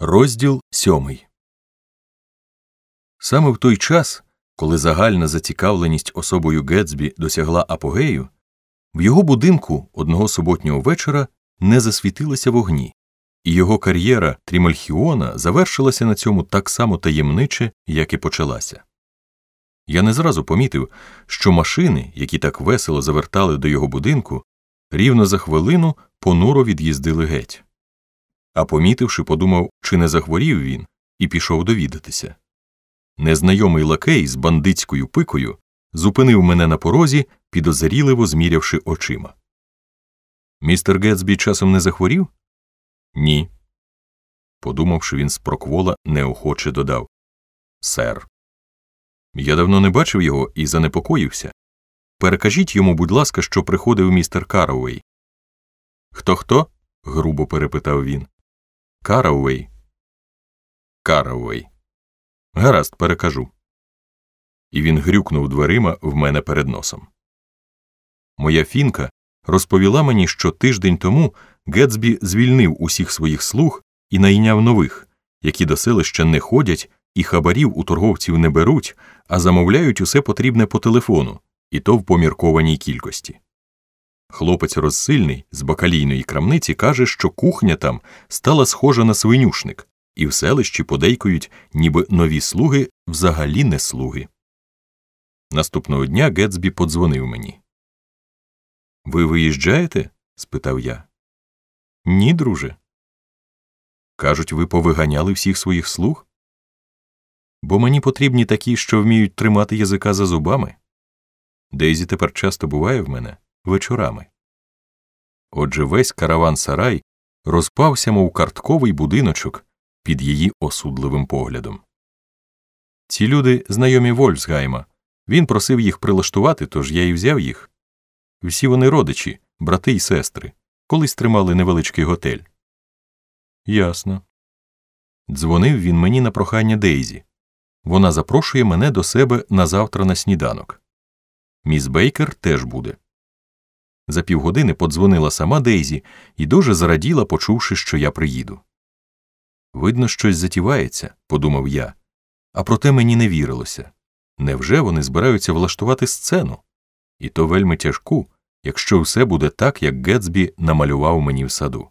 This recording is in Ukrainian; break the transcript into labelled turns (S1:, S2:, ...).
S1: Розділ 7. Саме в той час, коли загальна зацікавленість особою Гетсбі досягла апогею, в його будинку одного суботнього вечора не засвітилися вогні, і його кар'єра Трімальхіона завершилася на цьому так само таємниче, як і почалася. Я не зразу помітив, що машини, які так весело завертали до його будинку, рівно за хвилину понуро від'їздили геть. А помітивши, подумав, чи не захворів він, і пішов довідатися. Незнайомий лакей з бандитською пикою зупинив мене на порозі, підозріливо змірявши очима. «Містер Гетсбі часом не захворів?» «Ні». Подумавши, він спроквола неохоче додав: «Сер». Я давно не бачив його і занепокоївся. Перекажіть йому, будь ласка, що приходив містер Карауей. «Хто-хто?» – грубо перепитав він. «Карауей». «Карауей. Гаразд, перекажу». І він грюкнув дверима в мене перед носом. Моя фінка розповіла мені, що тиждень тому Гетсбі звільнив усіх своїх слуг і найняв нових, які до селища не ходять і хабарів у торговців не беруть, а замовляють усе потрібне по телефону, і то в поміркованій кількості. Хлопець розсильний з бакалійної крамниці каже, що кухня там стала схожа на свинюшник, і в селищі подейкують, ніби нові слуги взагалі не слуги. Наступного дня Гетсбі подзвонив мені. «Ви виїжджаєте?» – спитав я. «Ні, друже». «Кажуть, ви повиганяли всіх своїх слуг?» «Бо мені потрібні такі, що вміють тримати язика за зубами. Дейзі тепер часто буває в мене вечорами». Отже, весь караван-сарай розпався, мов картковий будиночок під її осудливим поглядом. Ці люди знайомі Вольфсгайма. Він просив їх прилаштувати, тож я і взяв їх. Всі вони родичі, брати й сестри, колись тримали невеличкий готель. Ясно. Дзвонив він мені на прохання Дейзі. Вона запрошує мене до себе на завтра на сніданок. Міс Бейкер теж буде. За півгодини подзвонила сама Дейзі і дуже зраділа, почувши, що я приїду. Видно, щось затівається, подумав я, а проте мені не вірилося. Невже вони збираються влаштувати сцену? І то вельми тяжку, якщо все буде так, як Гетсбі намалював мені в саду.